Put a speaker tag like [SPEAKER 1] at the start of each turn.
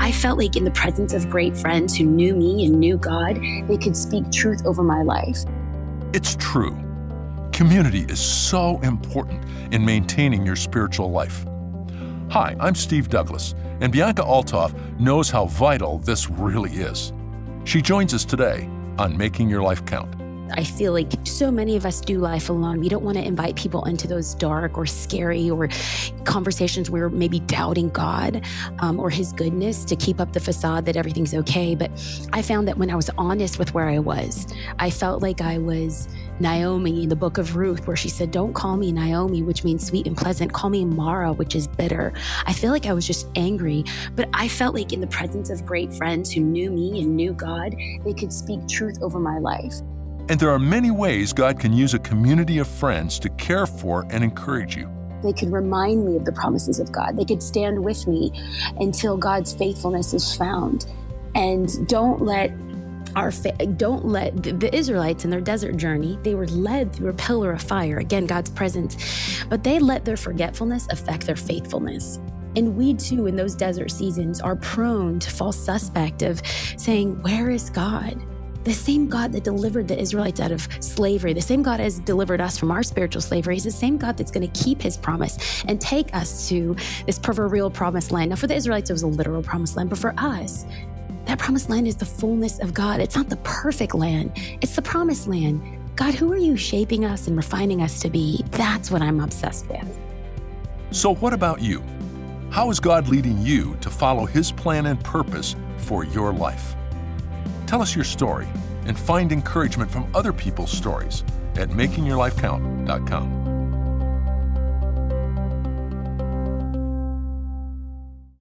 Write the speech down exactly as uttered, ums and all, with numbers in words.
[SPEAKER 1] I felt like in the presence of great friends who knew me and knew God, they could speak truth over my life.
[SPEAKER 2] It's true. Community is so important in maintaining your spiritual life. Hi, I'm Steve Douglas, and Bianca Althoff knows how vital this really is. She joins us today on Making Your Life Count.
[SPEAKER 1] I feel like so many of us do life alone. We don't want to invite people into those dark or scary or conversations where maybe doubting God um, or his goodness to keep up the facade that everything's okay. But I found that when I was honest with where I was, I felt like I was Naomi in the book of Ruth, where she said, don't call me Naomi, which means sweet and pleasant. Call me Mara, which is bitter. I feel like I was just angry, but I felt like in the presence of great friends who knew me and knew God, they could speak truth over my life.
[SPEAKER 2] And there are many ways God can use a community of friends to care for and encourage you.
[SPEAKER 1] They could remind me of the promises of God. They could stand with me until God's faithfulness is found. And don't let our fa- don't let the, the Israelites in their desert journey, they were led through a pillar of fire, again, God's presence, but they let their forgetfulness affect their faithfulness. And we too, in those desert seasons, are prone to false suspect of saying, where is God? The same God that delivered the Israelites out of slavery, the same God has delivered us from our spiritual slavery, is the same God that's going to keep his promise and take us to this proverbial promised land. Now, for the Israelites, it was a literal promised land, but for us, that promised land is the fullness of God. It's not the perfect land. It's the promised land. God, who are you shaping us and refining us to be? That's what I'm obsessed with.
[SPEAKER 2] So what about you? How is God leading you to follow his plan and purpose for your life? Tell us your story and find encouragement from other people's stories at making your life count dot com.